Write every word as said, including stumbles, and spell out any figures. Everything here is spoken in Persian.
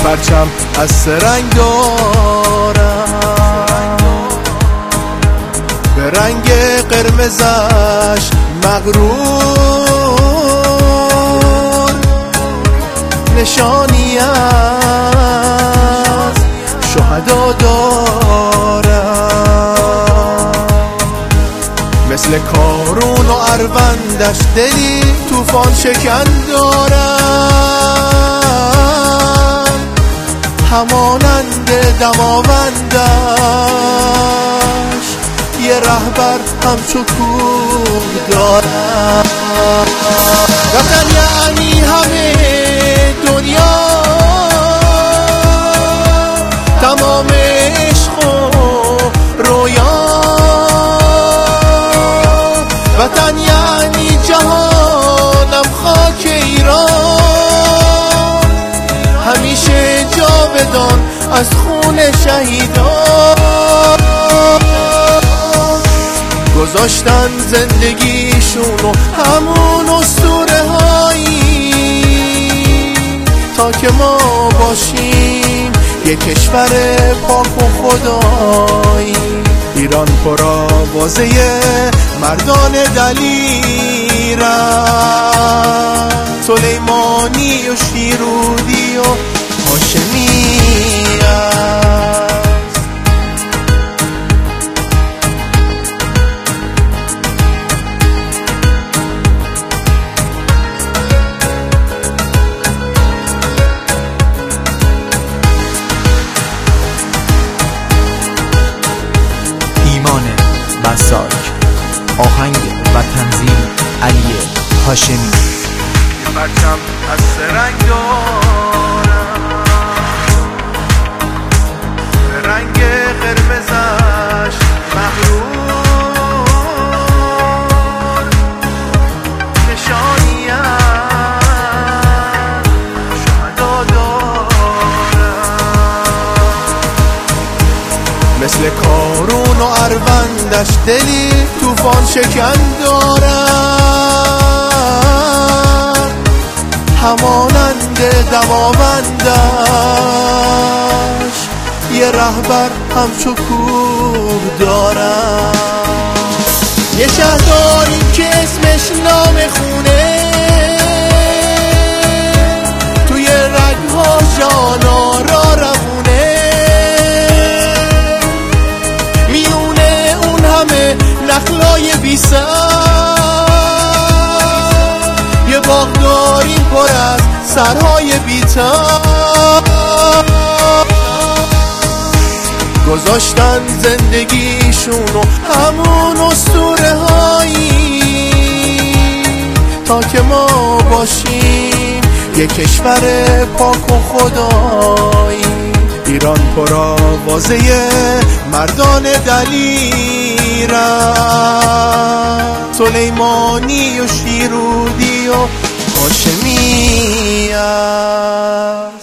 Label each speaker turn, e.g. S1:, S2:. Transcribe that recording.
S1: پرچم از سه رنگ دارم، به رنگ قرمزش مغرور، نشانی از شهدا دارم، مثل کارون و اروندش دلی طوفان شکن دارم، همانند دماوندش یه رهبر همچو کوه دارم. وطن یعنی همه دنیا، تمام عشق و رویا، وطن یعنی جهانم خاک ایران، همیشه جاودان از خون شهیدان، گذاشتن زندگیشونو همون اسطوره هایی تا که ما باشیم یک کشور پاک و خدایی. ایران پر آوازه مردان دلیرن، سلیمانی و شیرودی و هاشمی است.
S2: بساک، آهنگ و تنظیم علی هاشمی.
S1: پرچم از سه رنگ دارم، به رنگ قرمزش مغرور، نشانی از شهدا دارم، مثل کارون و اروندش دلی طوفان شکن دارم، همانند دماوندش یه رهبر همچو کوه دارم. یه شهر داریم که اسمش نام خونه، توی رگها جانا را روونه، میونه اون همه نخلای بی سر، یه باغ داریم پر از سرهای بی‌تاب، گذاشتن زندگیشونو همون اسطوره هایی تا که ما باشیم یک کشور پاک و خدایی. ایران پر آوازه مردان دلیرن، سلیمانی و شیرودی و هاشمی است.